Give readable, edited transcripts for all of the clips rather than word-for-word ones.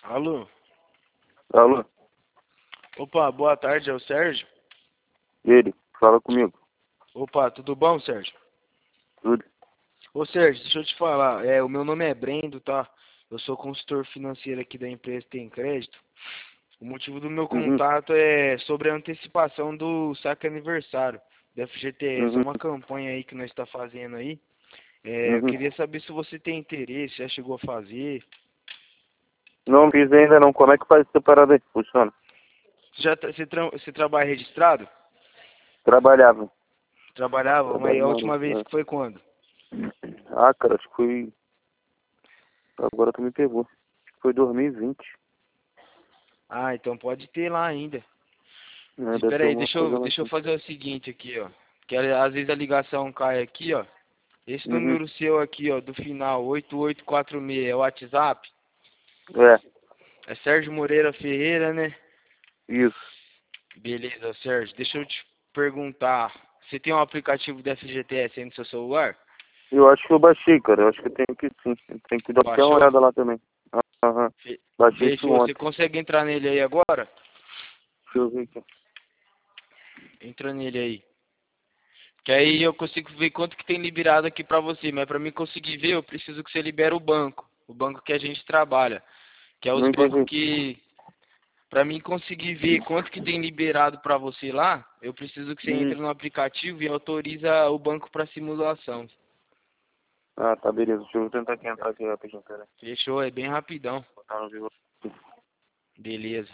Alô? Alô? Opa, boa tarde, é o Sérgio? Ele, fala comigo. Opa, tudo bom, Sérgio? Tudo. Ô Sérgio, deixa eu te falar, o meu nome é Brendo, tá? Eu sou consultor financeiro aqui da empresa Tem Crédito. O motivo do meu Uhum, contato é sobre a antecipação do saque aniversário da FGTS. É uhum, uma campanha aí que nós está fazendo aí. Eu uhum. queria saber se você tem interesse, já chegou a fazer. Não fiz ainda não. Como é que faz essa parada aí? Funciona. Você trabalha registrado? Trabalhava. Trabalhava, mas a Trabalhava. última vez que foi quando? Ah, cara, acho que foi... Agora tu me pegou. Acho que foi 2020. Ah, então pode ter lá ainda. Né? Deve Espera ter aí, alguma coisa lá deixa eu assim. fazer o seguinte aqui, ó. Que às vezes a ligação cai aqui, ó. Esse Uhum. número seu aqui, ó, do final 8846 é o WhatsApp? É, É Sérgio Moreira Ferreira, né? isso. Beleza, Sérgio. Deixa eu te perguntar. Você tem um aplicativo da FGTS aí no seu celular? Eu acho que eu baixei, cara. Eu acho que eu tenho que sim. Eu tenho que dar até uma Baixou? olhada lá também. Aham. Baixei isso Fechou. Você ontem. consegue entrar nele aí agora? Deixa eu ver aqui. Entra nele aí. Que aí eu consigo ver quanto que tem liberado aqui pra você. Mas pra mim conseguir ver, eu preciso que você libere o banco. O banco que a gente trabalha. Que é os Não bancos entendi. que... Pra mim conseguir ver quanto que tem liberado pra você lá, eu preciso que você Uhum. entre no aplicativo e autoriza o banco pra simulação. Ah, tá, beleza. Deixa eu tentar aqui entrar aqui rapidinho, cara. Fechou? É bem rapidão. Botar no vivo. Beleza.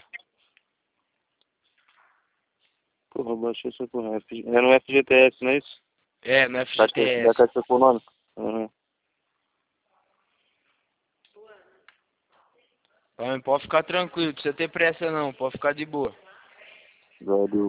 Porra, eu baixei essa porra. É no FGTS, não é isso? É, no Da FGTS. Caixa Econômica. Uhum. Então, pode ficar tranquilo, não precisa ter pressa não, pode ficar de boa. Valeu.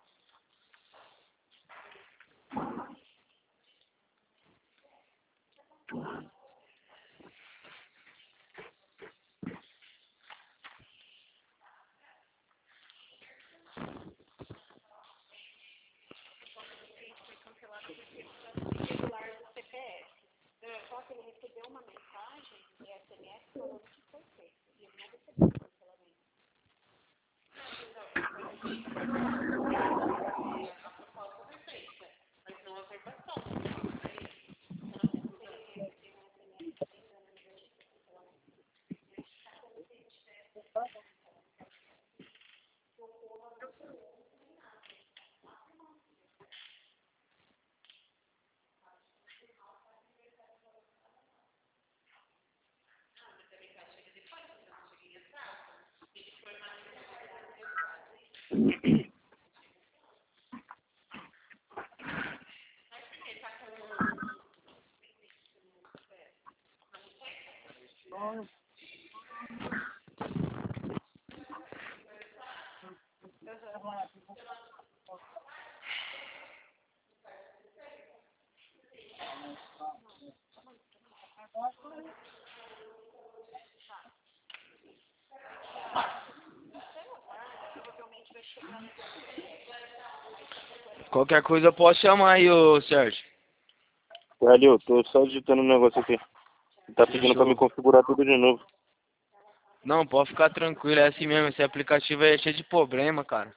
Qualquer coisa eu posso chamar aí, ô Sérgio. Valeu, tô só digitando um negócio aqui. Tá pedindo pra me Fechou. configurar tudo de novo. Não, pode ficar tranquilo, é assim mesmo, esse aplicativo aí é cheio de problema, cara.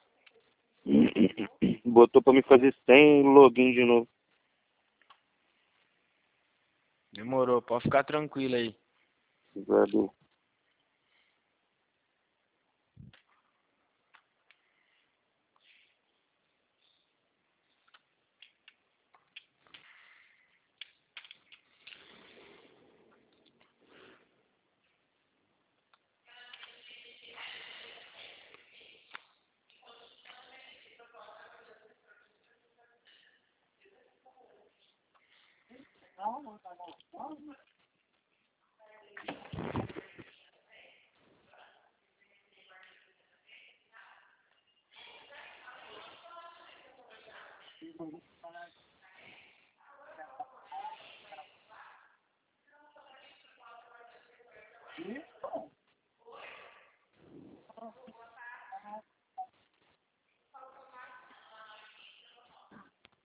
Botou pra me fazer sem login de novo. Demorou, pode ficar tranquilo aí. Valeu.